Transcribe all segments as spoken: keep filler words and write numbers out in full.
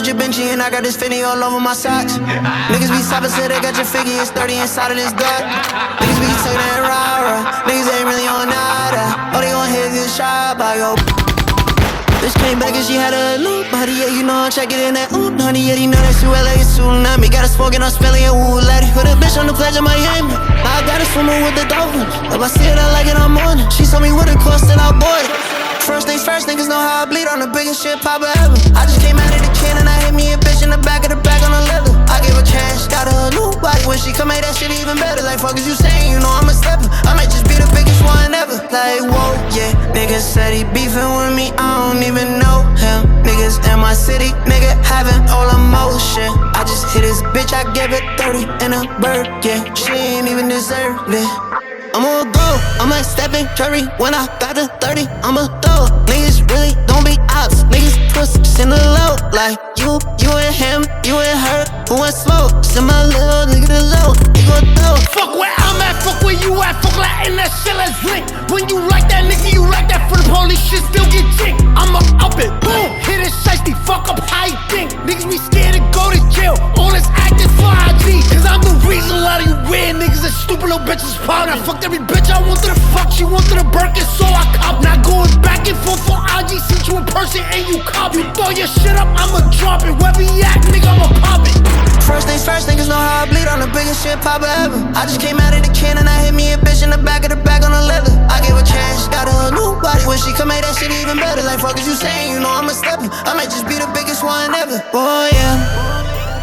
Givenchy and I got this Fendi all over my socks. Niggas be stopping, say they got your figure, it's thirty inside of this gut. Niggas be taking that rah-rah, niggas ain't really on nada. All they gon' hit is shot by yo. Bitch came back and she had a loop body, yeah, you know I'm checking in that ooh, honey, yeah, you know that's who L A is tsunami. Got a smoking, I'm spelling it, ooh, let it. Put a bitch on the pledge of Miami. I got it swimming with the dolphins. If I see it, I like it, I'm on it. She told me what it cost and I bought it. First things first, niggas know how I bleed on the biggest shit papa ever. I just came out of the can and I hit me a bitch in the back of the back on the leather. I gave her cash, got her a new body. When she come make that shit even better. Like fuck is you saying, you know I'm a stepper. I might just be the biggest one ever. Like whoa, yeah, niggas said he beefing with me, I don't even know him. Niggas in my city, nigga having all emotion. I just hit this bitch, I gave it thirty in a bird, yeah. She ain't even deserve it. I'ma go, I'm like Stephen Curry. When I got the thirty, I'ma throw. Niggas really don't be ops. Niggas pussies in the low. Like you, you and him, you and her. Who wants smoke? Send my little nigga the low. He gon' throw. Fuck where I'm at, fuck where you at. Fuck like in that shit, let's link. When you like that nigga, you like that. For the police shit, still get jinked. I'ma up it, boom, hit it shiesty. Fuck up how you think. Niggas be scared to go to jail. All this acting for I G. Cause I'm the reason a lot of you weird niggas and stupid little bitches proud. I fucked every bitch I wanted to fuck. She wanted a Birkin, so I cop. Not going back and forth for I G. See you in person and you cop. You throw your shit up, I'ma drop it. Wherever you at, nigga, I'ma pop it. First things first, niggas know how I bleed on the biggest shit papa ever. I just came out of the can and I hit me a bitch in the back of the back on the leather. I gave her cash, got her a new body. When she come make that shit even better. Like fuck is you saying, you know I'm a stepper. I might just be the biggest one ever. Oh yeah.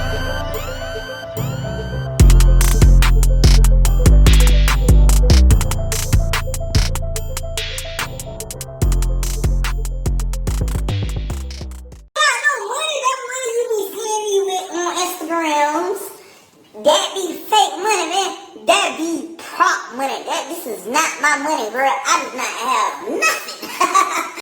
That be fake money, man. That be prop money. That this is not my money, bro. I do not have nothing.